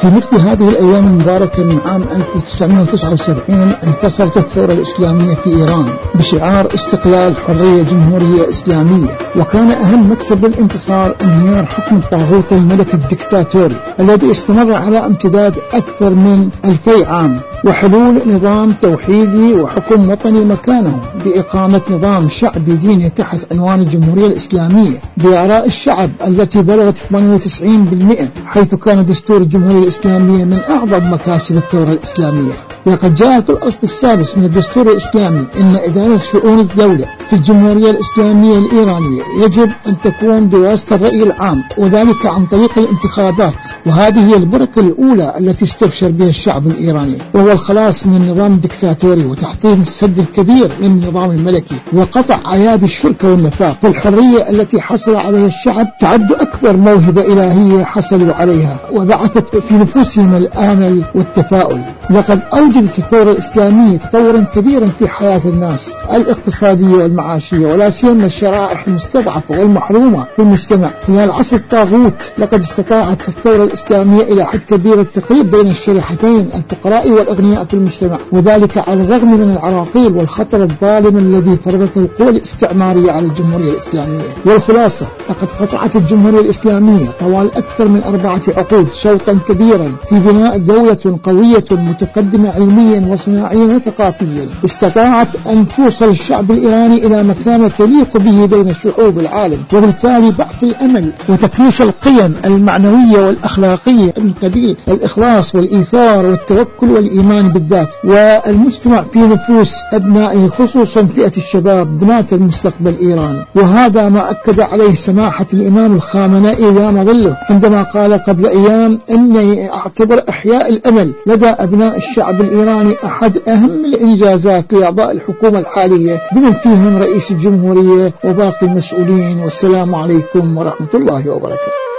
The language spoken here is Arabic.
في مثل هذه الأيام المباركة من عام 1979 انتصرت الثورة الإسلامية في إيران بشعار استقلال حرية جمهورية إسلامية، وكان أهم مكسب للانتصار انهيار حكم الطاغوت الملكي الدكتاتوري الذي استمر على امتداد أكثر من 2000 عام، وحلول نظام توحيدي وحكم وطني مكانه بإقامة نظام شعبي ديني تحت عنوان الجمهورية الإسلامية بآراء الشعب التي بلغت 98%، حيث كان دستور الجمهورية الإسلامية من أعظم مكاسب الثورة الإسلامية. لقد جاء في الأصل السادس من الدستور الإسلامي إن إدارة شؤون الدولة في الجمهورية الإسلامية الإيرانية يجب أن تكون بواسطة الرأي العام، وذلك عن طريق الانتخابات، وهذه هي البركة الأولى التي استبشر بها الشعب الإيراني، وهو الخلاص من النظام الدكتاتوري وتحطيم السد الكبير للنظام الملكي وقطع أيادي الشرك والنفاق. فالحرية التي حصل عليها الشعب تعد أكبر موهبة إلهية حصلوا عليها، وبعثت في نفوسهم الآمل والتفاؤل. لقد أوجدت الثورة الإسلامية تطورا كبيرا في حياة الناس الاقتصادية والمعاشية، ولا سيما الشرائح المستضعفة والمحرومة في المجتمع. خلال عصر الطاغوت لقد استطاعت الثورة الإسلامية إلى حد كبير التقريب بين الشريحتين الفقراء والأغنياء في المجتمع، وذلك على الرغم من العراقيل والخطر الظالم الذي فرضته القوى الاستعمارية على الجمهورية الإسلامية. والخلاصة، لقد قطعت الجمهورية الإسلامية طوال أكثر من 4 عقود شوطا كبيرا في بناء دولة قوية متقدمة علميا وصناعيا وثقافيا، استطاعت أن توصل الشعب الإيراني إلى مكانة تليق به بين شعوب العالم، وبالتالي بعث الأمل وتكريس القيم المعنوية والأخلاقية من قبيل الإخلاص والإيثار والتوكل والإيمان بالذات والمجتمع في نفوس أبنائه، خصوصا فئة الشباب بناة المستقبل إيران. وهذا ما أكد عليه سماحة الإمام الخامنئي دام ظله عندما قال قبل أيام إني أعتبر إحياء الأمل لدى أبناء الشعب الإيراني أحد أهم الإنجازات لأعضاء الحكومة الحالية بمن فيهم رئيس الجمهورية وباقي المسؤولين. والسلام عليكم ورحمة الله وبركاته.